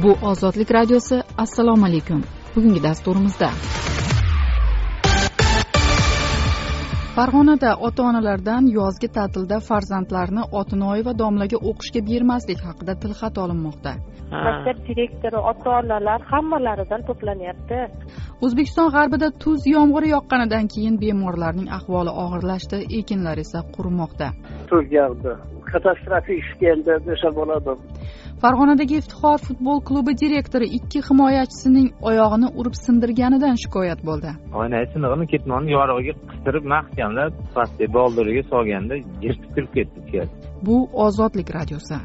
Bu Ozodlik radiosi. Assalomu alaykum. Bugungi dasturimizda Farg'onada ota-onalardan yozgi ta'tilda farzandlarini Otinoy va domlaga o'qishga bermaslik haqida tilxat olinmoqda. Maktab direktori, ota-onalar hammalaridan to'planyapti. O'zbekiston g'arbida tuz yomg'iri yoqqanidan keyin bemorlarning ahvoli og'irlashdi, ekinlar esa qurimoqda. Tuz yog'di. Katastrofik ish keldi desa bo'ladi. Farg'onadagi Iftixor futbol klubi direktori ikki himoyachisining oyog'ini urib sindirganidan shikoyat bo'ldi. Oynasini ketmonni yorug'iga qistirib mahkamlab, pastga boldiriga solganda yirtib kirib ketdi. Bu Ozodlik radiosi.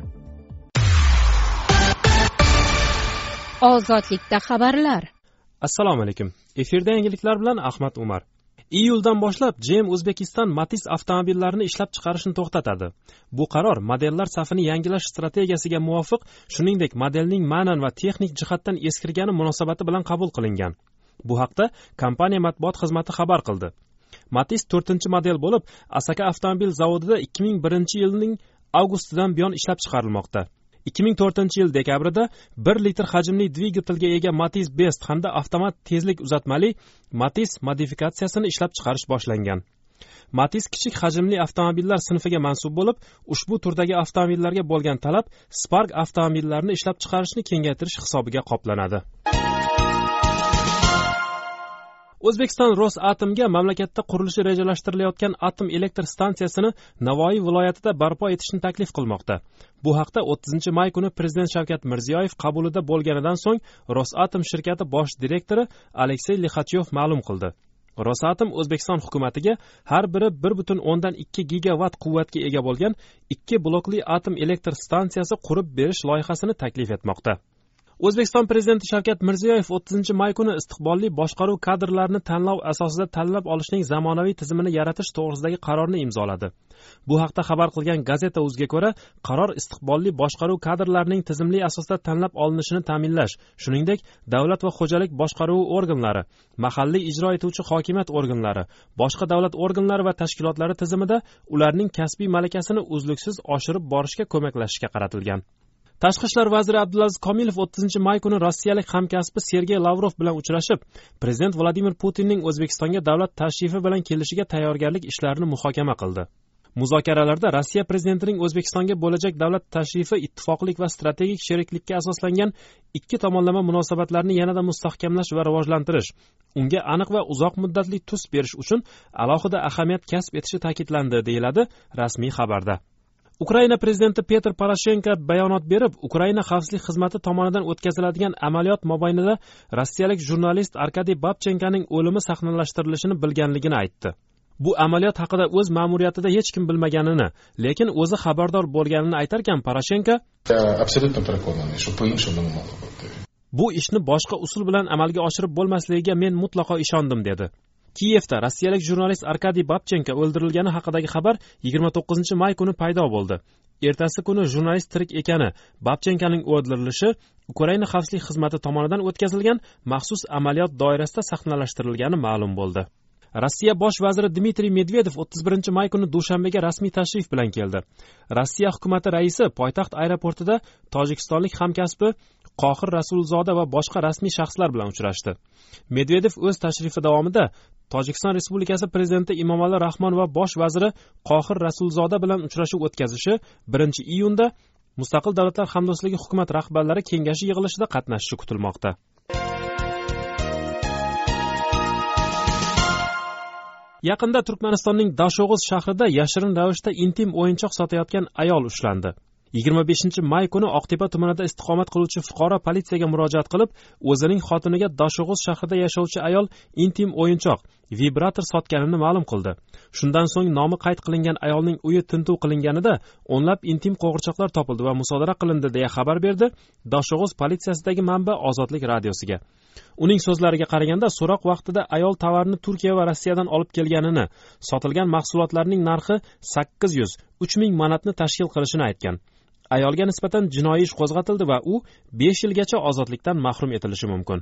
Ozodlikda xabarlar. Assalomu alaykum. Efirda yangiliklar bilan Ahmad Umar. Iyuldan boshlab GM Uzbekistan Matiz avtomobillarini ishlab chiqarishni to'xtatadi. Bu qaror modellar safini yangilash strategiyasiga muvofiq, shuningdek modelning ma'nan va texnik jihatdan eskirgani munosabati bilan qabul qilingan. Bu haqda kompaniya matbuot xizmati xabar qildi. Matiz 4-model bo'lib, Asaka avtomobil zavodida 2001-yilning avgustidan buyon ishlab chiqarilmoqda. 2004-yil dekabrida 1 litr hajmli dvigatelga ega Matiz Best hamda avtomat tezlik uzatmali Matiz modifikatsiyasini ishlab chiqarish boshlangan. Matiz kichik hajmli avtomobillar sinfiga mansub bo'lib, ushbu turdagi avtomobillarga bo'lgan talab Spark avtomobillarini ishlab chiqarishni kengaytirish hisobiga qoplanadi. O'zbekiston Rosatomga mamlakatda qurilishi rejalashtirilayotgan atom elektr stansiyasini Navoiy viloyatida barpo etishni taklif qilmoqda. Bu haqda 30-may kuni Prezident Shavkat Mirziyoyev qabulida bo'lganidan so'ng Rosatom shirkati bosh direktori Aleksey Lixachev ma'lum qildi. Rosatom O'zbekiston hukumatiga har biri 1.2 gigavat quvvatga ega bo'lgan 2 blokli atom elektr stansiyasi qurib berish loyihasini taklif etmoqda. O'zbekiston Prezidenti Shavkat Mirziyoyev 30-may kuni istiqbolli boshqaruv kadrlarini tanlov asosida tanlab olishning zamonaviy tizimini yaratish to'g'risidagi qarorni imzoladi. Bu haqda xabar qilgan Gazeta.uzga ko'ra, qaror istiqbolli boshqaruv kadrlarining tizimli asosda tanlab olinishini ta'minlash, shuningdek, davlat va xo'jalik boshqaruvi organlari, mahalliy ijro etuvchi hokimiyat organlari, boshqa davlat organlari va tashkilotlari tizimida ularning kasbiy malakasini uzluksiz oshirib borishga ko'maklashishga qaratilgan. Tashqi ishlar vaziri Abdulaziz Komilov 30-may kuni rossiyalik hamkasbi Sergey Lavrov bilan uchrashib, Prezident Vladimir Putinning O'zbekistonga davlat tashrifi bilan kelishiga tayyorgarlik ishlarini muhokama qildi. Muzokaralarda Rossiya prezidentining O'zbekistonga bo'lajak davlat tashrifi ittifoqlik va strategik sheriklikka asoslangan ikki tomonlama munosabatlarni yanada mustahkamlash va rivojlantirish, unga aniq va uzoq muddatli tus berish uchun alohida ahamiyat kasb etishi ta'kidlandi, deyiladi rasmiy xabarda. Ukraina prezidenti Petr Poroshenko bayonot berib, Ukraina xavfsizlik xizmati tomonidan o'tkaziladigan amaliyot mobaynida rossiyalik jurnalist Arkadiy Babchenkoning o'limi sahnalashtirilishini bilganligini aytdi. Bu amaliyot haqida o'z ma'muriyatida hech kim bilmaganini, lekin o'zi xabardor bo'lganini aytarkan Poroshenko, bu ishni boshqa usul bilan amalga oshirib bo'lmasligiga men mutlaqo ishondim, dedi. Kiyevda rossiyalik jurnalist Arkadiy Babchenko o'ldirilgani haqidagi xabar 29-may kuni paydo bo'ldi. Ertasi kuni jurnalist tirik ekani, Babchenkoning o'ldirilishi Ukraina xavfsizlik xizmati tomonidan o'tkazilgan maxsus amaliyot doirasida sahnalashtirilgani ma'lum bo'ldi. Rossiya bosh vaziri Dmitriy Medvedev 31-may kuni Dushanbega rasmiy tashrif bilan keldi. Rossiya hukumati raisi poytaxt aeroportida tojikistonlik hamkasbi Qohir Rasulzoda va boshqa rasmiy shaxslar bilan uchrashdi. Medvedev o'z tashrifi davomida Tojikiston Respublikasi prezidenti Emomali Rahmon va bosh vaziri Qohir Rasulzoda bilan uchrashuv o'tkazishi 1-iyunda Mustaqil Davlatlar Hamdo'stligi hukumat rahbarlari kengashi yig'ilishida qatnashishi kutilmoqda. Yaqinda Turkmanistonning Dashog'uz shahrida yashirin ravishda intim o'yinchoq sotayotgan ayol ushlandi. 25-may kuni Oqtepa tumanida istiqomat qiluvchi fuqaro politsiyaga murojaat qilib, o'zining xotiniga Dashog'uz shahrida yashovchi ayol intim o'yinchoq vibrator sotganini ma'lum qildi. Shundan so'ng nomi qayd qilingan ayolning uyi tintuv qilinganida o'nlab intim qo'g'irchoqlar topildi va musodara qilindi, deya xabar berdi Dashog'uz politsiyasidagi manba Ozodlik radiosiga. Uning so'zlariga qaraganda, so'roq vaqtida ayol tovarni Turkiya va Rossiyadan olib kelganini, sotilgan mahsulotlarning narxi 800-3000 manatni tashkil qilishini aytgan. Ayolga nisbatan jinoiy ish qo'zg'atildi va u 5 yilgacha ozodlikdan mahrum etilishi mumkin.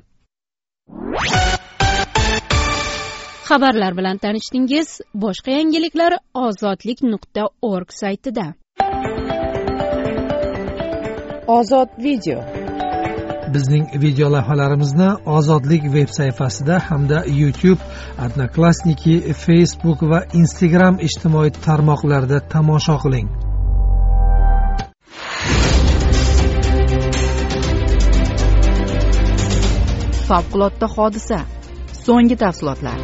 Xabarlar bilan tanishdingiz. Boshqa yangiliklar ozodlik.org saytida. Ozod video. Bizning video lavhalarimizni Ozodlik veb sayfasida hamda YouTube, Odnoklassniki, Facebook va Instagram ijtimoiy tarmoqlarida tomosha qiling. Favqulodda hodisa. So'nggi tafsilotlar.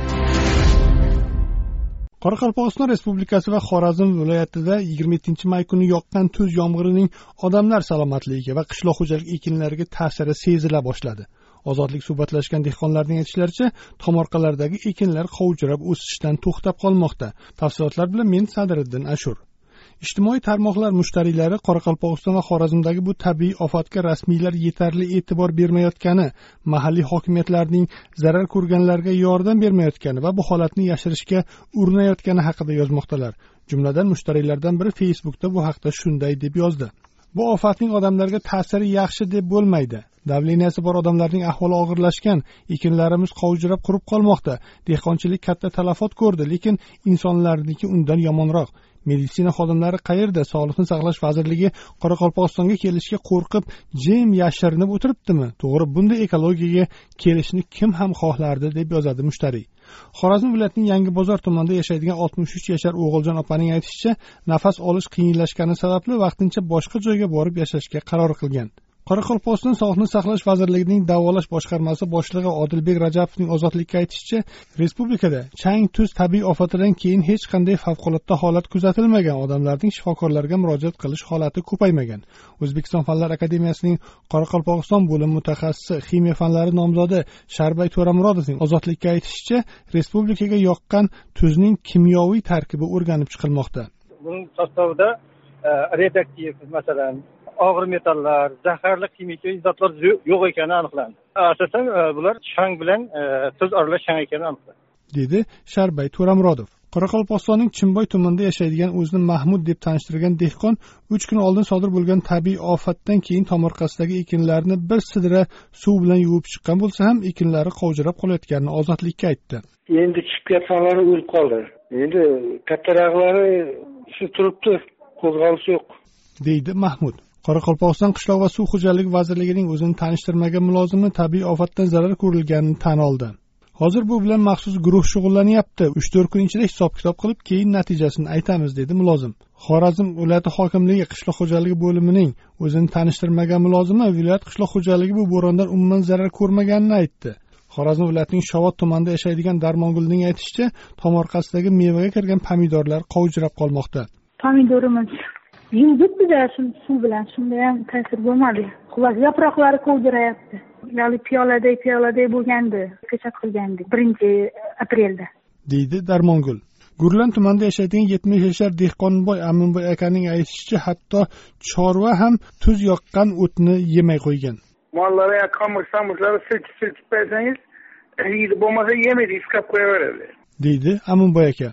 Qoraqalpog'iston Respublikasi va Xorazm viloyatida 27-may kuni yoqqan tuz yomg'irining odamlar salomatligiga va qishloq xo'jalik ekinlariga ta'siri sezila boshladi. Ozodlik suhbatlashgan dehqonlarning aytishlaricha, tomorqalardagi ekinlar qovjirab o'sishdan to'xtab qolmoqda. Tafsilotlar bilan men Sadriddin Ashur. Ijtimoiy tarmoqlar mushtariylari Qoraqalpog'iston va Xorazmdagi bu tabiiy ofatga rasmiylar yetarli e'tibor bermayotgani, mahalliy hokimiyatlarning zarar ko'rganlarga yordam bermayotgani va bu holatni yashirishga urinayotgani haqida yozmoqdalar. Jumladan mushtariylardan biri Facebookda bu haqda shunday deb yozdi: Bu ofatning odamlarga ta'siri yaxshi deb bo'lmaydi. Davleniyasi bor odamlarning ahvoli og'irlashgan, ekinlarimiz qovjirab qurib qolmoqda. Dehqonchilik katta talafot ko'rdi, lekin insonlarniki undan yomonroq. Meditsina xodimlari qayerda? Sog'liqni saqlash vazirligi Qoraqalpog'istonga kelishga qo'rqib, jim yashirinib o'tiribdimi? To'g'ri, bunday ekologiyaga kelishni kim ham xohlardi, deb yozadi mushtariy. Xorazm viloyatining Yangibozor tumanida yashaydigan 63 yashar O'g'iljon opaning aytishicha, nafas olish qiyinlashgani sababli vaqtincha boshqa joyga borib yashashga qaror qilgan. Qoraqalpog'iston Sog'liqni saqlash vazirligining davolash boshqarmasi boshlig'i Odilbek Rajapovning Ozodlikka aytishicha, respublikada chang-tuz tabiiy ofatidan keyin hech qanday favqulodda holat kuzatilmagan, odamlarning shifokorlarga murojaat qilish holati ko'paymagan. O'zbekiston Fanlar akademiyasining Qoraqalpog'iston bo'limi mutaxassisi, ximiya fanlari nomzodi Sharbay To'ramurodovning Ozodlikka aytishicha, respublikaga yoqqan tuzning kimyoviy tarkibi o'rganib chiqilmoqda. Buning sostavida radioaktiv, masalan, og'ir metallar, zaharli kimyoviy zotlar yo'q ekani aniqlandi. Asosan bular chang bilan tuz aralash chang ekani aniqlandi, dedi Sharbay To'ramurodov. Qoraqalpog'istonning Chimboy tumanida yashaydigan o'zini Mahmud deb tanishtirgan dehqon 3 kun oldin sodir bo'lgan tabiiy ofatdan keyin tomorqasidagi ekinlarni bir sidra suv bilan yuvib chiqqan bo'lsa ham ekinlari qovjirab qolayotganini Ozodlikka aytdi. Endi chiqib ketganlari o'lib qoldi. Endi kattaraqlari shu turibdi, qo'zg'alish yo'q, deydi Mahmud. Qoraqalpog'iston qishloq va suv xo'jaligi vazirligining o'zini tanishtirmagan mulozimi tabiiy ofatdan zarar ko'rilganini tan oldi. Hozir bu bilan maxsus guruh shug'ullanyapti. 3-4 kun ichida hisob-kitob qilib, keyin natijasini aytamiz, dedi mulozim. Xorazm viloyati hokimligi qishloq xo'jaligi bo'limining o'zini tanishtirmagan mulozimi viloyat qishloq xo'jaligi bu bo'rondan umuman zarar ko'rmaganini aytdi. Xorazm viloyatining Shovot tumanida yashaydigan Darmongulning aytishicha, tomorqasidagi mevaga kirgan pomidorlar qovjirab qolmoqda. Pomidorimiz yuvdik-da, suv bilan, shunda ham ta'sir bo'lmadi. Xullas, yaproqlari qovjirayapti. Ya'ni piyoladay bo'lgandi, ko'chat qilgandik 1-aprelda, deydi Darmongul. Gurlan tumanida yashaydigan 70 yashar Dehqonboy Aminboy akaning aytishicha, hatto chorva ham tuz yoqqan o'tni yemay qo'ygan. Mollarga qamush-samushlarni silkib qo'ysangiz, yeydi, bo'lmasa yemaydi, iskab qo'yaveradi, deydi Aminboy aka.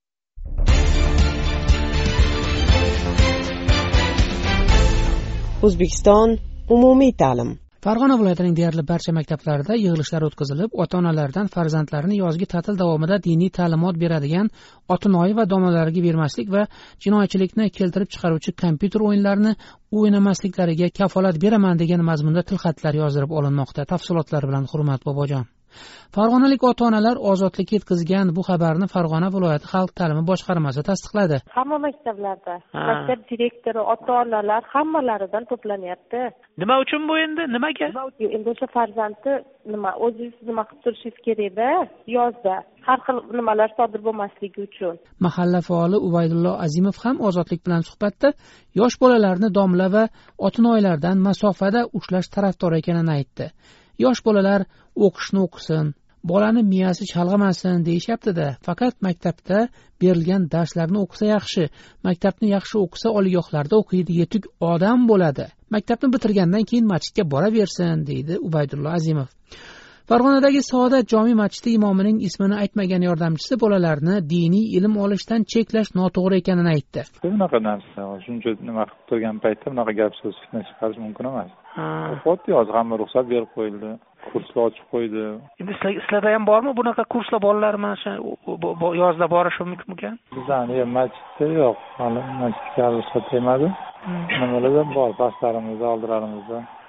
O'zbekiston umumiy ta'lim. Farg'ona viloyatining deyarli barcha maktablarida yig'ilishlar o'tkazilib, ota-onalardan farzandlarini yozgi ta'til davomida diniy ta'limot beradigan otinoyi va domlalariga bermaslik va jinoyatchilikni keltirib chiqaruvchi kompyuter o'yinlarini o'ynamasliklariga kafolat beraman degan mazmunda tilxatlar yozdirib olinmoqda. Tafsilotlar bilan Hurmat Bobojon. Farg'onalik ota-onalar Ozodlikka yetkazgan bu xabarni Farg'ona viloyati xalq ta'limi boshqarmasi tasdiqladi. Hamma maktablarda maktab direktori, ota-onalar hammalaridan to'planyapti. Nima uchun bu endi? Nimaga? Endi o'sha farzandni o'zingiz nima qilib turishingiz kerak-da, yozda har xil nimalar sodir bo'lmasligi uchun. Mahalla faoli Ubaydullo Azimov ham Ozodlik bilan suhbatda yosh bolalarni domla va otinoylardan masofada ushlash tarafdori ekanini aytdi. Yosh bolalar o'qishni o'qisin, bolani miyasi chalg'amasin deyishyapti-da. Faqat maktabda berilgan darslarni o'qisa yaxshi. Maktabni yaxshi o'qisa oliygohlarda o'qiydi, yetuk odam bo'ladi. Maktabni bitirgandan keyin masjidga boraversin, deydi Ubaydullo Azimov. Farg'onadagi Saodat jome masjidi imomining ismini aytmagan yordamchisi bolalarni diniy ilm olishdan cheklash noto'g'ri ekanini aytdi. Bunaqa narsa, shuncha nima qilib turgan paytda bunaqa gap so'z fitna chiqarish mumkin emas. Xuddi hozir hamma ruxsat berib qo'yildi, kurslar ochib qo'ydi. Endi sizlarda ham bormi bunaqa kurslar bolalar mana shu yozda borishi mumkin? Bizning masjidda yo'q, hali masjidga ruxsat bermadi. Nimalarda bor, pastlarimizda, oldilarimizda.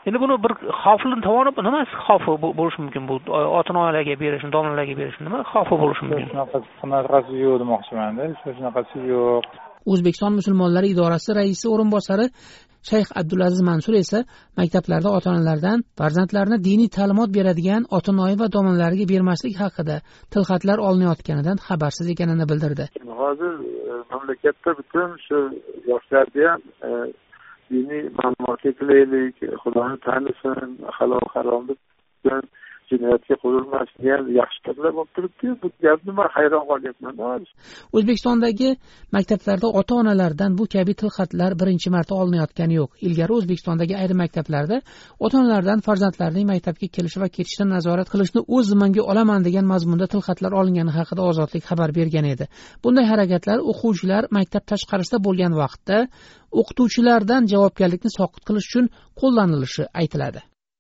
endi buni bir xavfli tomoni nima xavfi bo'lishi mumkin bu ota onalarga berish, domlalarga berish nima xavfi bo'lishi mumkin? Shunaqasi yo'q demoqchimanda, shunaqasi yo'q. O'zbekiston musulmonlari idorasi raisi o'rinbosari Shayx Abdulaziz Mansur esa maktablarda ota-onalardan farzandlarini diniy ta'limot beradigan ota-onalar va domlalarga bermaslik haqida tilxatlar olinayotganidan xabarsiz ekanini bildirdi. Hozir mamlakatda butun shu yoshlarga ham diniy ma'lumotga qilaylik, Xudoni tanisin, halol haromlik bilan jinoyatga qo'yilmasdan yaxshi gaplar bo'lib turibdi. Bu gapni men hayron qolyapman. O'zbekistondagi maktablarda ota-onalardan bu kabi tilxatlar birinchi marta olinayotgani yo'q. Ilgari O'zbekistondagi ayrim maktablarda ota-onalardan farzandlarining maktabga kelishi va ketishini nazorat qilishni o'z zimmamga olaman degan mazmunda tilxatlar olingani haqida Ozodlik xabar bergan edi. Bunday harakatlar o'quvchilar maktab tashqarisida bo'lgan vaqtda o'qituvchilardan javobgarlikni soqit qilish uchun qo'llanilishi aytiladi.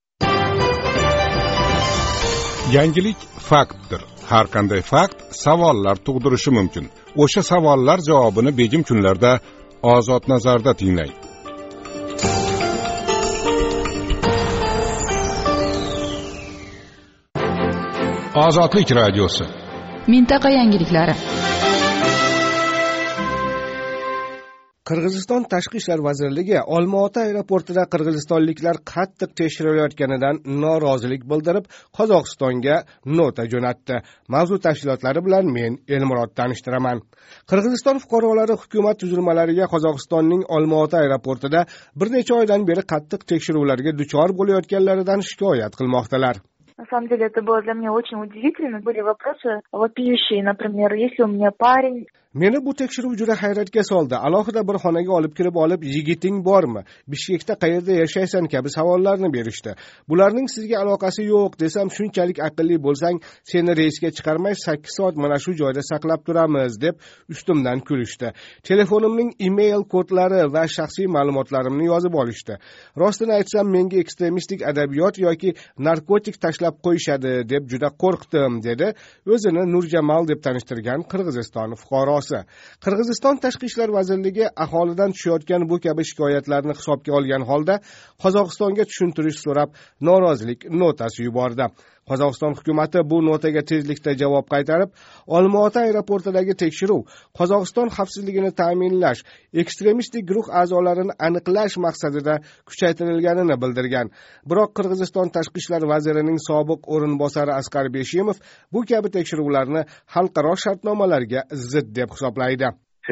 Yangilik faktdir. Har qanday fakt savollar tug'dirishi mumkin. O'sha savollar javobini begim kunlarda Ozod nazarda tinglang. Ozodlik radiosi. Mintaqa yangiliklari. Qirg'iziston Tashqi ishlar vazirligi Olmaota aeroportida qirg'izistonliklar qattiq tekshirilayotganidan norozilik bildirib, Qozog'istonga nota jo'natdi. Mavzu tafsilotlari bilan men Elmurod tanishtiraman. Qirg'iziston fuqarolari hukumat tuzilmalariga Qozog'istonning Olmaota aeroportida bir necha oydan beri qattiq tekshiruvlarga duchor bo'layotganlaridan shikoyat qilmoqdalar. На самом деле это было для меня очень удивительно. Были вопросы вопиющие, например, если у меня парень... Meni bu tekshiruv juda hayratga soldi. Alohida bir xonaga olib kirib yigiting bormi? Bishkekda qayerda yashaysan kabi savollarni berishdi. Bularning sizga aloqasi yo'q desam, shunchalik aqlli bo'lsang, seni reysga chiqarmay 8 soat mana shu joyda saqlab turamiz deb ustimdan kulishdi. Telefonimning email kodlari va shaxsiy ma'lumotlarimni yozib olishdi. Rostini aytsam, menga ekstremistik adabiyot yoki narkotik tashlab qo'yishadi deb juda qo'rqdim, dedi o'zini Nurjamal deb tanishtirgan Qirg'iziston fuqarosi. Qirg'iziston Tashqi ishlar vazirligi aholidan tushayotgan bu kabi shikoyatlarni hisobga olgan holda Qozog'istonga tushuntirish so'rab norozilik notasi yubordi. Qozog'iston hukumati bu notaga tezlikda javob qaytarib, Olmaota aeroportidagi tekshiruv Qozog'iston xavfsizligini ta'minlash, ekstremistik guruh a'zolarini aniqlash maqsadida kuchaytirilganini bildirgan. Biroq Qirg'iziston Tashqi ishlar vazirining sobiq o'rinbosari Asqar Beshimov bu kabi tekshiruvlarni xalqaro shartnomalarga zid deb hisoblaydi.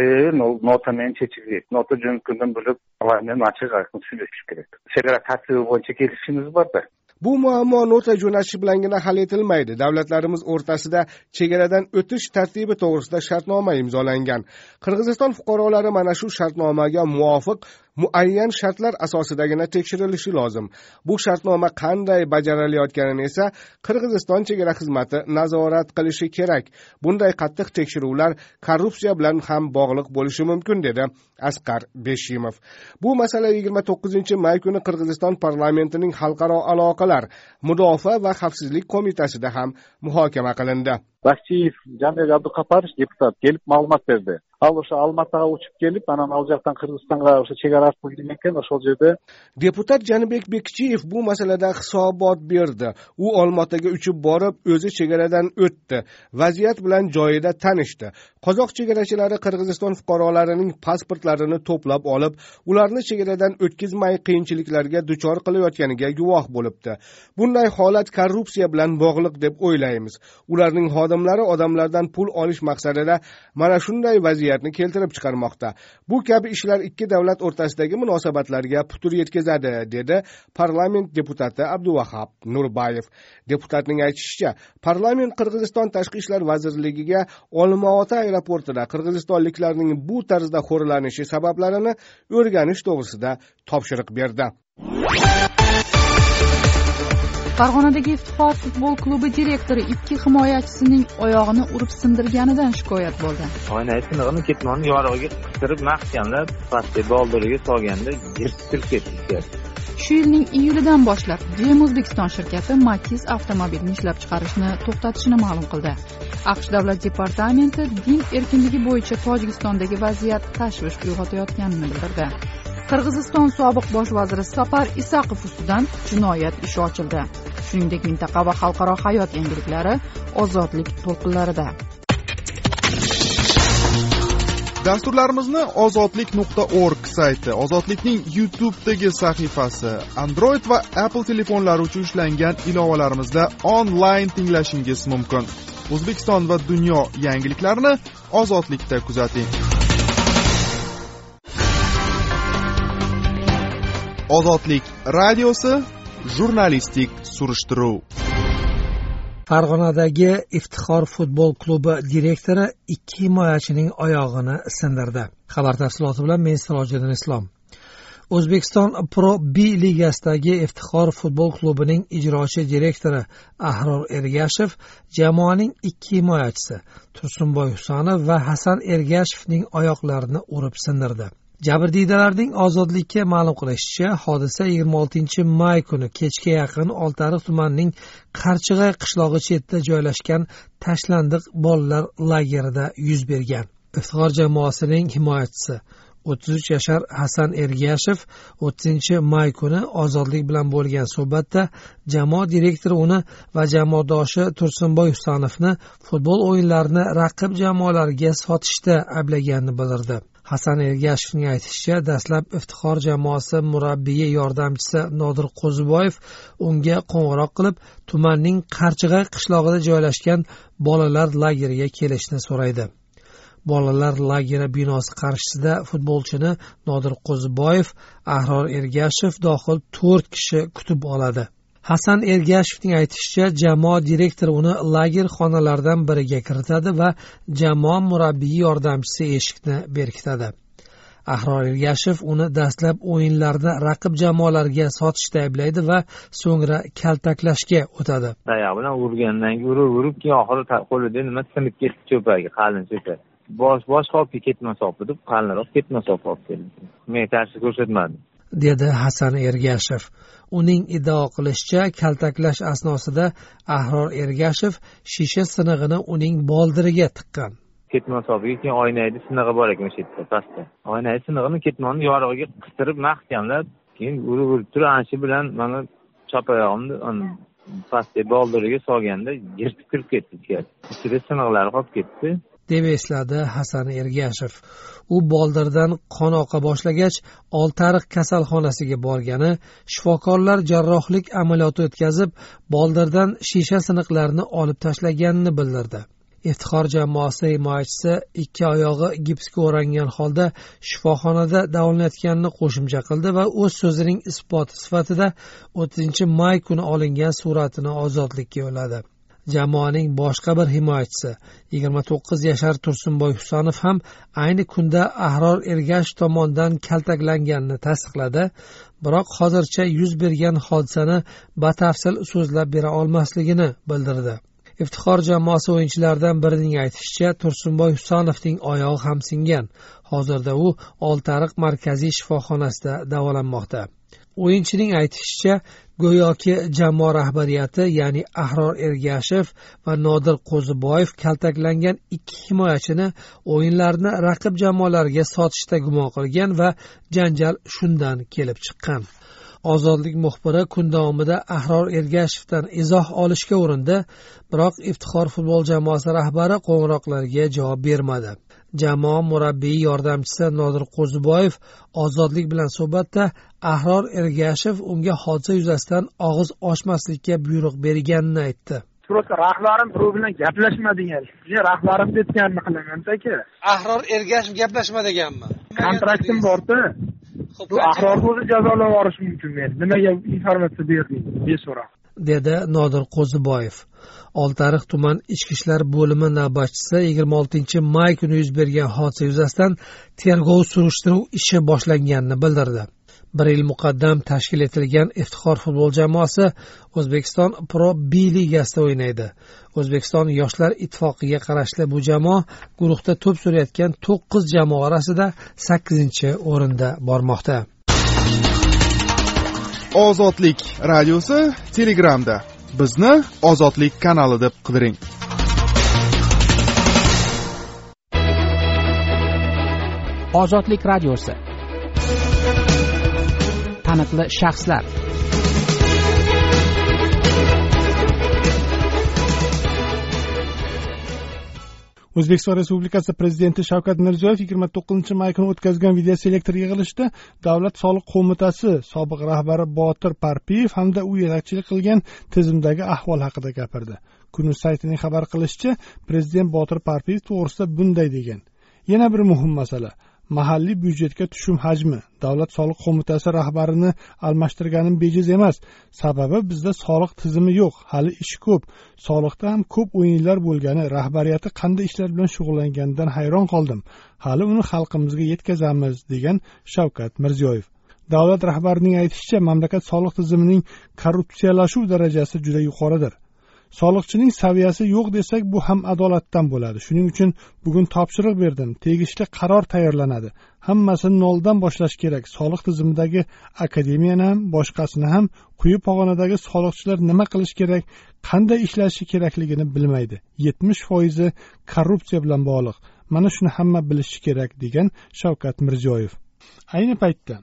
Notamen chechildi. Nota jumkundan bo'lib, men ochiq aytib tushunish kerak. Chegara tartibi bo'yicha kelishimiz bor-da. Bu muammo nota jo'natish bilangina hal etilmaydi. Davlatlarimiz o'rtasida chegaradan o'tish tartibi to'g'risida shartnoma imzolangan. Qirg'iziston fuqarolari mana shu shartnomaga muvofiq muayyan shartlar asosidagina tekshirilishi lozim. Bu shartnoma qanday bajarilayotganini esa Qirg'iziston chegara xizmati nazorat qilishi kerak. Bunday qattiq tekshiruvlar korrupsiya bilan ham bog'liq bo'lishi mumkin, dedi Asqar Beshimov. Bu masala 29-may kuni Qirg'iziston parlamentining xalqaro aloqalar, mudofaa va xavfsizlik qo'mitasida ham muhokama qilindi. Rossiyev Jamil Abduqaparovich deputat kelib ma'lumot berdi. Al o'sha Almataga uchib kelib, ana u yoqdan Qirg'izistonga o'sha chegara orqali kirgan ekan, o'sha yerda deputat Janibek Bekchiyev bu masalada hisobot berdi. U Olmaotaga uchib borib, o'zi chegaradan o'tdi. Vaziyat bilan joyida tanishdi. Qozoq chegarachilari Qirg'iziston fuqarolarining pasportlarini to'plab olib, ularni chegaradan o'tkazmay qiyinchiliklarga duchor qilayotganiga guvoh bo'libdi. Bunday holat korrupsiya bilan bog'liq deb o'ylaymiz. Ularning xodimlari odamlardan pul olish maqsadida mana shunday vaziyatni keltirib chiqarmoqda. Bu kabi ishlar ikki davlat o'rtasidagi munosabatlarga putur yetkazadi, dedi parlament deputati Abduvahab Nurbayev. Deputatning aytishicha, parlament Qirg'iziston Tashqi ishlar vazirligiga Olmaota aeroportida qirg'izistonliklarning bu tarzda xo'rlanishi sabablarini o'rganish to'g'risida topshiriq berdi. Farg'onadagi Iftixor futbol klubi direktori ikki himoyachisining oyog'ini urib sindirganidan shikoyat bo'ldi. Oyna sinig'ini ketmonni yorig'iga qistirib mahkamlab, pastga boldiriga solganda yirtib ketdi. Shu yilning iyulidan boshlab Dream O'zbekiston shirkati Matiz avtomobilini ishlab chiqarishni to'xtatishini ma'lum qildi. AQSh davlat departamenti din erkinligi bo'yicha Tojikistondagi vaziyat tashvish uyg'otayotganini bildirdi. Qirg'iziston sobiq bosh vaziri Sapar Isaqov ustidan jinoyat ishi ochildi. Shuningdek, mintaqa va xalqaro hayot yangiliklari ozodlik to'lqinlarida. Dasturlarimizni ozodlik.org sayti, Ozodlikning YouTube'dagi sahifasi, Android va Apple telefonlari uchun ishlangan ilovalarimizda onlayn tinglashingiz mumkin. O'zbekiston va dunyo yangiliklarini Ozodlikda kuzating. Ozodlik radiosi, jurnalistik surishtiruv. Farg'onadagi Iftixor futbol klubi direktori 2 himoyachining oyog'ini sindirdi. Xabar tafsiloti bilan men Sirojiddin Islom. O'zbekiston Pro B ligasidagi Iftixor futbol klubining ijrochi direktori Ahror Ergashev jamoaning 2 himoyachisi Tursunboy Husanov va Hasan Ergashevning oyoqlarini urib sindirdi. Jabrdiydalarning ozodlikka ma'lum qilishicha, hodisa 26 may kuni kechga yaqin Oltiariq tumanining Qarchig'ay qishlog'i chetida joylashgan tashlandiq bolalar lagerida yuz bergan. Iftixor jamoasining himoyachisi 33 yashar Hasan Ergashev 30 may kuni ozodlik bilan bo'lgan suhbatda jamoa direktori uni va jamoadoshi Tursunboy Husanovni futbol o'yinlarini raqib jamoalarga sotishda ayblaganini bildirdi. Hasan Ergashevning aytishicha, dastlab Iftixor jamoasi murabbiyi yordamchisi Nodir Qo'ziboyev unga qo'ng'iroq qilib, tumanning Qarchig'ay qishlog'ida joylashgan bolalar lageriga kelishni so'raydi. Bolalar lageri binosi qarshisida futbolchini Nodir Qo'ziboyev, Ahror Ergashev dohil 4 kishi kutib oladi. Hasan Ergashevning aytishicha, jamoa direktori uni lager xonalaridan biriga kiritadi va jamoa murabbiyi yordamchisi eshikni berkitadi. Ahror Ergashev uni dastlab o'yinlarda raqib jamoalarga sotishda ayblaydi va so'ngra kaltaklashga o'tadi. Tayoq bilan urgandan urib, keyin oxiri qo'lida nima sinib ketdi cho'pagi, qalin cho'pak. Bosh olib ketmasoq deb qalinroq ketmasoq olib keldi. Men ta'sir ko'rsatmadim, dedi Hasan Ergashev. Uning iddao qilishicha, kaltaklash asnosida Ahror Ergashev shisha sinig'ini uning boldiriga tiqqan. Ketmasoqga keyin oynaydi sinig'i bor ekan o'sha yerda pastda. Oynaydi sinig'ini ketmonni yorig'iga qistirib mahkamlab, keyin urib turib ancha bilan mana chopayog'imni pastda boldiriga solganda yirtib kirib ketdi ichkari. Ichida siniqlari qolib ketdi, deb esladi Hasan Ergashev. U boldirdan qon oqa boshlagach, Oltiariq kasalxonasiga borgani, shifokorlar jarrohlik amaliyoti o'tkazib, boldirdan shisha siniqlarni olib tashlaganini bildirdi. Iftixor jamoasi himoyachisi 2 oyog'i gipsga o'rangan holda shifoxonada davolanayotganini qo'shimcha qildi va o'z so'zining isboti sifatida 30 may kuni olingan suratini ozodlikka yo'lladi. Jamoaning boshqa bir himoyachisi 29 yashar Tursunboy Husanov ham ayni kunda Ahror Ergashev tomonidan kaltaklanganini tasdiqladi, biroq hozircha yuz bergan hodisani batafsil so'zlab bera olmasligini bildirdi. Iftixor jamoasi o'yinchilaridan birining aytishicha, Tursunboy Husanovning oyog'i ham singan. Hozirda u Oltiariq markaziy shifoxonasida davolanmoqda. O'yinchining aytishicha, go'yoki jamoa rahbariyati, ya'ni Ahror Ergashev va Nodir Qo'ziboyev kaltaklangan 2 himoyachini o'yinlarni raqib jamoalarga sotishda gumon qilgan va janjal shundan kelib chiqqan. Ozodlik muxbiri kun davomida Ahror Ergashevdan izoh olishga urindi, biroq Iftixor futbol jamoasi rahbari qo'ng'iroqlarga javob bermadi. Jamoa murabbiyi yordamchisi Nodir Qo'ziboyev Ozodlik bilan suhbatda Ahror Ergashev unga hodisa yuzasidan og'iz ochmaslikka buyruq berganini aytdi. Rahbarim birov bilan gaplashmadigan. Rahbarim aytganini qilaman aka. Ahror Ergashev gaplashma deganmi? Kontraktim bor-da. Bu Ahrorni o'zi jazolab yuborish mumkin. Men nimaga informatsiya berding? Beso'roq, dedi Nodir Qo'ziboyev. Oltiariq tuman ichki ishlar bo'limi navbatchisi 26 may kuni yuz bergan hodisa yuzasidan tergov surishtiruv ishi boshlanganini bildirdi. 1 yil muqaddam tashkil etilgan Iftixor futbol jamoasi O'zbekiston Pro B ligasida o'ynaydi. O'zbekiston Yoshlar ittifoqiga qarashli bu jamoa guruhda to'p surayotgan 9 jamoa orasida 8-o'rinda bormoqda. Ozodlik radiosi Telegramda. Bizni Ozodlik kanali deb qidiring. Ozodlik radiosi taniqli shaxslar. O'zbekiston Respublikasi Prezidenti Shavkat Mirziyoyev 29 may kuni o'tkazgan videoselektor yig'ilishida Davlat soliq qo'mitasi sobiq rahbari Botir Parpiyev hamda u yetakchilik qilgan tizimdagi ahvol haqida gapirdi. Kun.uz saytining xabar qilishicha, Prezident Botir Parpiyev to'g'risida bunday degan: Yana bir muhim masala mahalliy byudjetga tushum hajmi. Davlat soliq qo'mitasi rahbarini almashtirganim bejiz emas. Sababi bizda soliq tizimi yo'q, hali ish ko'p. Soliqda ham ko'p o'yinlar bo'lgani, rahbariyati qanday ishlar bilan shug'ullanganidan hayron qoldim. Hali uni xalqimizga yetkazamiz, degan Shavkat Mirziyoyev. Davlat rahbarining aytishicha, mamlakat soliq tizimining korrupsiyalashuv darajasi juda yuqoridir. Soliqchining saviyasi yo'q desak, bu ham adolatdan bo'ladi. Shuning uchun bugun topshiriq berdim. Tegishli qaror tayyorlanadi. Hammasini noldan boshlash kerak. Soliq tizimidagi akademiyani ham, boshqasini ham, quyi pog'onadagi soliqchilar nima qilish kerak, qanday ishlashi kerakligini bilmaydi. 70% korrupsiya bilan bog'liq. Mana shuni hamma bilishi kerak, degan Shavkat Mirziyoyev. Ayni paytda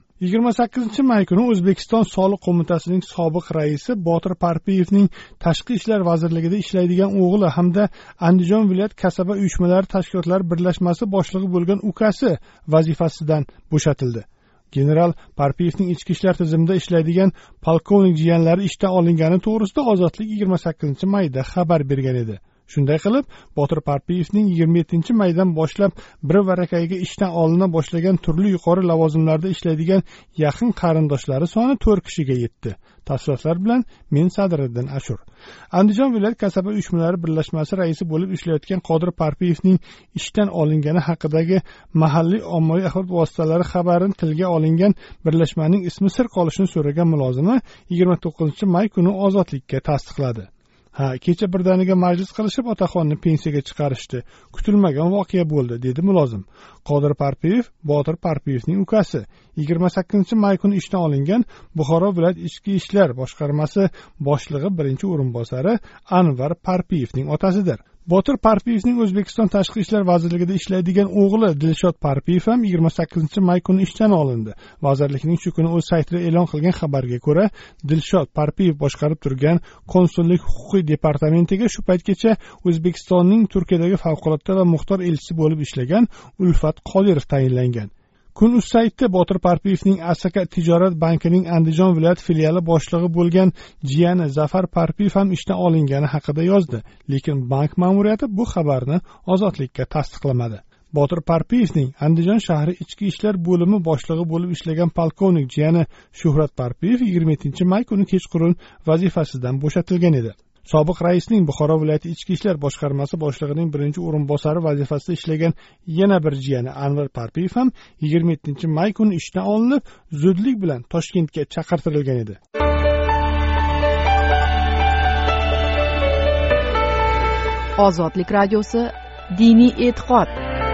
28 may kuni O'zbekiston soliq qo'mitasining sobiq raisi Botir Parpiyevning Tashqi ishlar vazirligida ishlaydigan o'g'li hamda Andijon viloyat kasaba uyushmalari tashkilotlari birlashmasi boshlig'i bo'lgan ukasi vazifasidan bo'shatildi. General Parpiyevning ichki ishlar tizimida ishlaydigan polkovnik jiyanlari ishdan olingani to'g'risida Ozodlik 28 mayda xabar bergan edi. Shunday qilib, Botir Parpiyevning 27 maydan boshlab bir varakayga ishdan olina boshlagan turli yuqori lavozimlarda ishlaydigan yaqin qarindoshlari soni 4 kishiga yetdi. Tafsilotlar bilan men Sadriddin Ashur. Andijon viloyat kasaba uyushmalari birlashmasi raisi bo'lib ishlayotgan Qodir Parpiyevning ishdan olingani haqidagi mahalliy ommaviy axborot vositalari xabarini tilga olingan birlashmaning ismi sir qolishini so'ragan mulozima 29 may kuni Ozodlikka tasdiqladi. Kecha birdaniga majlis qilishib otaxonni pensiyaga chiqarishdi. Kutilmagan voqea bo'ldi, dedi mulozim. Qodir Parpiyev Botir Parpiyevning ukasi. 28 may kuni ishdan olingan Buxoro viloyat ichki ishlar boshqarmasi boshlig'i birinchi o'rinbosari Anvar Parpiyevning otasidir. Botir Parpiyevning O'zbekiston Tashqi ishlar vazirligida ishlaydigan o'g'li Dilshod Parpiyev ham 28 may kuni ishdan olindi. Vazirlikning shu kuni o'z saytida e'lon qilgan xabarga ko'ra, Dilshod Parpiyev boshqarib turgan konsullik huquqiy departamentiga shu paytgacha O'zbekistonning Turkiyadagi favqulodda va muxtor elchisi bo'lib ishlagan Ulfat Qodirov tayinlangan. Kun.uz sayti Botir Parpiyevning Asaka tijorat bankining Andijon viloyat filiali boshlig'i bo'lgan jiyani Zafar Parpiyev ham ishdan olingani haqida yozdi, lekin bank ma'muriyati bu xabarni Ozodlikka tasdiqlamadi. Botir Parpiyevning Andijon shahri ichki ishlar bo'limi boshlig'i bo'lib ishlagan polkovnik jiyani Shuhrat Parpiyev 27 may kuni kechqurun vazifasidan bo'shatilgan edi. Sobiq raisning Buxoro viloyati ichki ishlar boshqarmasi boshlig'ining birinchi o'rinbosari vazifasida ishlagan yana bir jiyani Anvar Parpiyev ham 27 may kuni ishdan olinib, zudlik bilan Toshkentga chaqirtirilgan edi. Ozodlik radiosi diniy e'tiqod.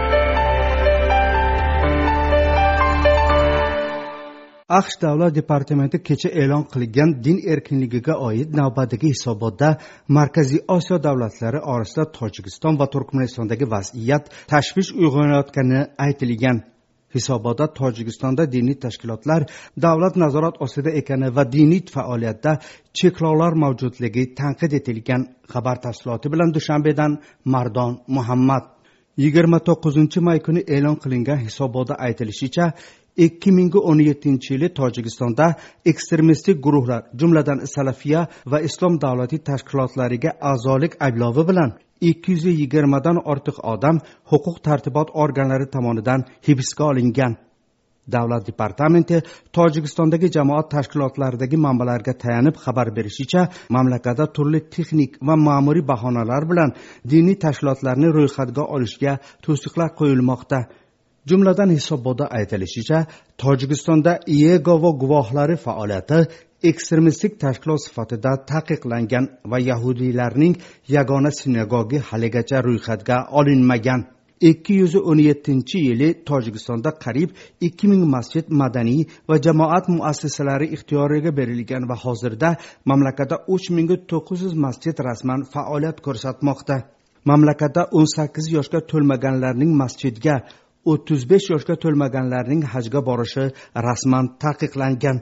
AQSh Davlat departamenti kecha e'lon qilgan din erkinligiga oid navbatdagi hisobotda Markaziy Osiyo davlatlari orasida Tojikiston va Turkmanistondagi vaziyat tashvish uyg'onayotgani aytilgan. Hisobotda Tojikistonda diniy tashkilotlar davlat nazorat ostida ekani va diniy faoliyatda cheklovlar mavjudligi tanqid etilgan. Xabar tafsiloti bilan Dushanbedan Mardon Muhammad. 29 may kuni e'lon qilingan hisobotda aytilishicha, 2017-yili Tojikistonda ekstremistik guruhlar, jumladan Salafiya va Islom davlati tashkilotlariga a'zolik ayblovi bilan 220 dan ortiq odam huquq tartibot organlari tomonidan hibsga olingan. Davlat departamenti Tojikistondagi jamoat tashkilotlaridagi manbalarga tayanib xabar berishicha, mamlakatda turli texnik va ma'muriy bahonalar bilan diniy tashkilotlarni ro'yxatga olishga to'siqlar qo'yilmoqda. Jumladan hisobotda aytilishicha, Tojikistonda Yegova guvohlari faoliyati ekstremistik tashkilot sifatida taqiqlangan va yahudiylarning yagona sinagogi haligacha ro'yxatga olinmagan. 2017-yili Tojikistonda qariyb 2000 masjid, madaniy va jamoat muassasalari ixtiyoriga berilgan va hozirda mamlakatda 3900 masjid rasman faoliyat ko'rsatmoqda. Mamlakatda 18 yoshga to'lmaganlarning masjidga, 35 yoshga to'lmaganlarning hajga borishi rasman taqiqlangan.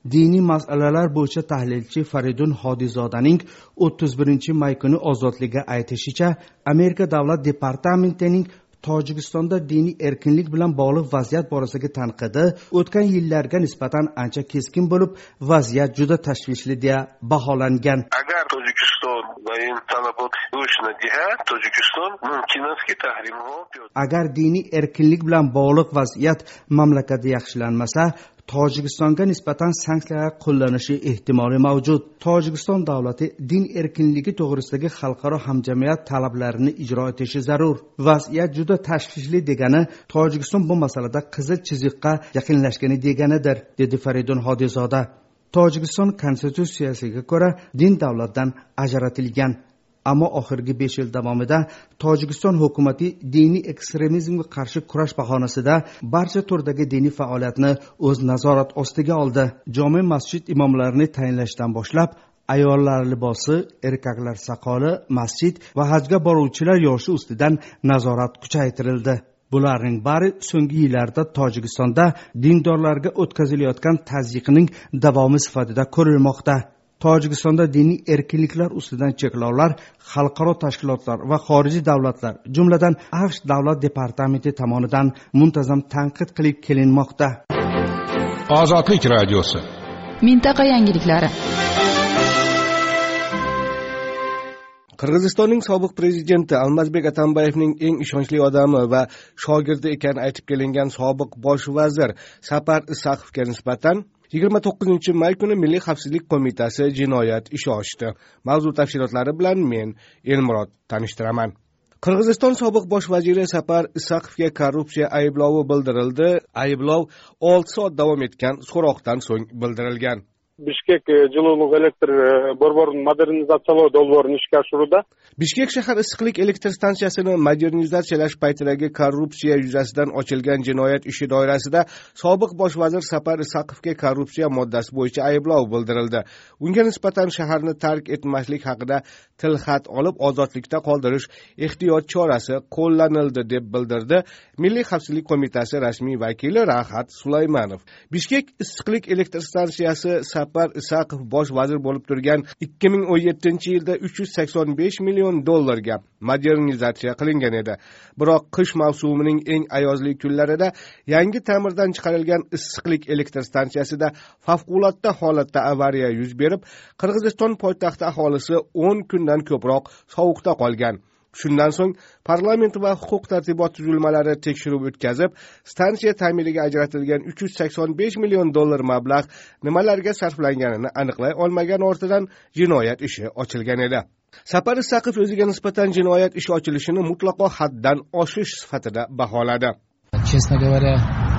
diniy masalalar bo'yicha tahlilchi Faridun Hodizodaning 31 may kuni ozodlikka aytishicha, Amerika davlat departamentining Tojikistonda diniy erkinlik bilan bog'liq vaziyat borasidagi tanqidi o'tgan yillarga nisbatan ancha keskin bo'lib, vaziyat juda tashvishli deya baholangan. Agar Tojikiston va talabot o'shni deha, Tojikiston mumkin eski tahrim agar diniy erkinlik bilan bog'liq vaziyat mamlakatda yaxshilanmasa, Tojikistonga nisbatan sanksiyalar qo'llanishi ehtimoli mavjud. Tojikiston davlati din erkinligi to'g'risidagi xalqaro hamjamiyat talablarini ijro etishi zarur. Vaziyat juda tashvishli degani Tojikiston bu masalada qizil chiziqqa yaqinlashgani deganidir, dedi Faridun Hodizoda. Tojikiston konstitutsiyasiga ko'ra din davlatdan ajratilgan. Ammo oxirgi 5 yil davomida Tojikiston hukumati diniy ekstremizmga qarshi kurash bahonasida barcha turdagi diniy faoliyatni o'z nazorat ostiga oldi. Jome masjid imomlarini tayinlashdan boshlab, ayollar libosi, erkaklar soqoli, masjid va hajga boruvchilar yoshi ustidan nazorat kuchaytirildi. Bularning bari so'nggi yillarda Tojikistonda dindorlarga o'tkazilayotgan tazyiqning davomi sifatida ko'rilmoqda. Tojikistonda diniy erkinliklar ustidan cheklovlar xalqaro tashkilotlar va xorijiy davlatlar, jumladan AQSh davlat departamenti tomonidan muntazam tanqid qilib kelinmoqda. Ozodlik radiosi. Mintaqa yangiliklari. Qirg'izistonning sobiq prezidenti Almazbek Atambayevning eng ishonchli odami va shogirdi ekani aytib kelingan sobiq bosh vazir Sapar Isaqovga nisbatan 29 may kuni Milliy xavfsizlik qo'mitasi jinoyat ishi ochdi. Mavzu tafsilotlari bilan men Elmurod tanishtiraman. Qirg'iziston sobiq bosh vaziri Sapar Isaqovga korrupsiya ayblovi bildirildi. Ayblov 6 soat davom etgan so'roqdan so'ng bildirilgan. Bishkek жылуулук электр борборун модернизациялоо долбоорун ишке ашырууда. Bishkek shahar issiqlik elektr stansiyasini modernizatsiyalash paytidagi korrupsiya yuzasidan ochilgan jinoyat ishi doirasida sobiq bosh vazir Sapar Isaqovga korrupsiya moddasi bo'yicha ayblov bildirildi. Unga nisbatan shaharni tark etmaslik haqida tilxat olib ozodlikda qoldirish ehtiyot chorasi qo'llanildi deb bildirdi Milliy xavfsizlik qo'mitasi rasmiy vakili Rahat Sulaymanov. Bishkek issiqlik elektr stansiyasi Sapar Isaqov bosh vazir bo'lib turgan 2017-yilda 385 million dollarga modernizatsiya qilingan edi. Biroq qish mavsumining eng ayozli kunlarida yangi ta'mirdan chiqarilgan issiqlik elektr stansiyasida favqulodda holatda avariya yuz berib, Qirg'iziston poytaxti aholisi 10 kundan ko'proq sovuqda qolgan. Shundan so'ng parlament va huquq tartibot tuzilmalari tekshiruv o'tkazib, stansiya ta'miriga ajratilgan 385 million dollar mablag' nimalarga sarflanganini aniqlay olmagan ortidan jinoyat ishi ochilgan edi. Sapar Isaqov o'ziga nisbatan jinoyat ishi ochilishini mutlaqo haddan oshish sifatida baholadi. Честно говоря,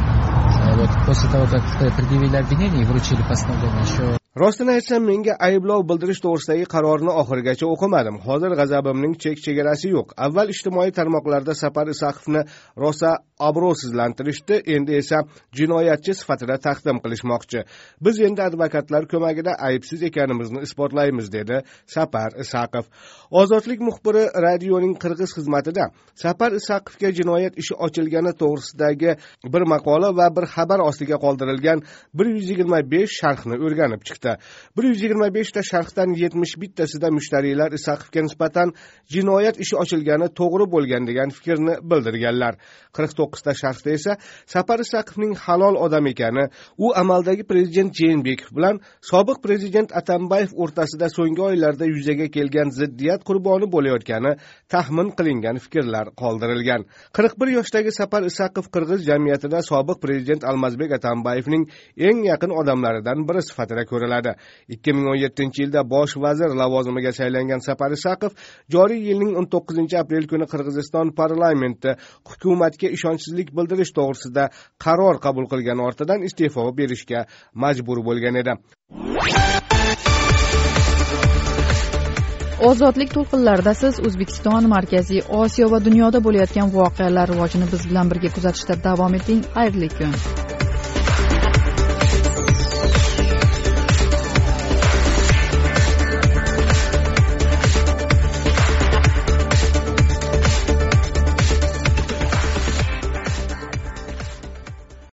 вот после того, как предъявили обвинение и вручили постановление еще Rostini aytsam, menga ayblov bildirish to'g'risidagi qarorni oxirigacha o'qimadim. Hozir g'azabimning chek-chegarasi yo'q. Avval ijtimoiy tarmoqlarda Sapar Isaqovni rosa obro'sizlantirishdi, endi esa jinoyatchi sifatida taqdim qilishmoqchi. Biz endi advokatlar ko'magida aybsiz ekanimizni isbotlaymiz, dedi Sapar Isaqov. Ozodlik muxbiri radioning qirg'iz xizmatida Sapar Isaqovga jinoyat ishi ochilgani to'g'risidagi bir maqola va bir xabar ostiga qoldirilgan 125 sharhni o'rganib chiqdi. 125 ta sharhdan 71 tasida mushtariylar Isaqovga nisbatan jinoyat ishi ochilgani to'g'ri bo'lgan degan fikrni bildirganlar. 49 ta sharhda esa Sapar Isaqovning halol odam ekani, u amaldagi prezident Jeenbekov bilan sobiq prezident Atambayev o'rtasida so'nggi oylarda yuzaga kelgan ziddiyat qurboni bo'layotgani taxmin qilingan fikrlar qoldirilgan. 41 yoshdagi Sapar Isaqov qirg'iz jamiyatida sobiq prezident Almazbek Atambayevning eng yaqin odamlaridan biri sifatida ko'riladi. 2017-yilda bosh vazir lavozimiga saylangan Sapar Isaqov joriy yilning 19-aprel kuni Qirg'iziston parlamenti hukumatga ishonchsizlik bildirish to'g'risida qaror qabul qilgan ortidan iste'fo berishga majbur bo'lgan edi. Ozodlik to'lqinlarida siz O'zbekiston, Markaziy Osiyo va dunyoda bo'layotgan voqealar rivojini biz bilan birga kuzatishda davom eting. Xayrli kun.